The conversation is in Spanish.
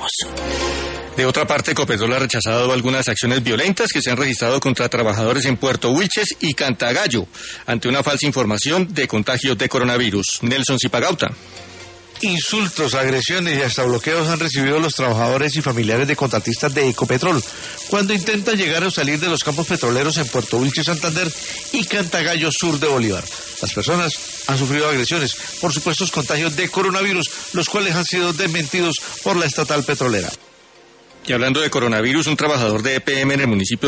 positivos. De otra parte, Ecopetrol ha rechazado algunas acciones violentas que se han registrado contra trabajadores en Puerto Wilches y Cantagallo, ante una falsa información de contagios de coronavirus. Nelson Zipagauta. Insultos, agresiones y hasta bloqueos han recibido los trabajadores y familiares de contratistas de Ecopetrol cuando intentan llegar o salir de los campos petroleros en Puerto Wilches, Santander y Cantagallo, sur de Bolívar. Las personas han sufrido agresiones por supuestos contagios de coronavirus, los cuales han sido desmentidos por la estatal petrolera. Y hablando de coronavirus, un trabajador de EPM en el municipio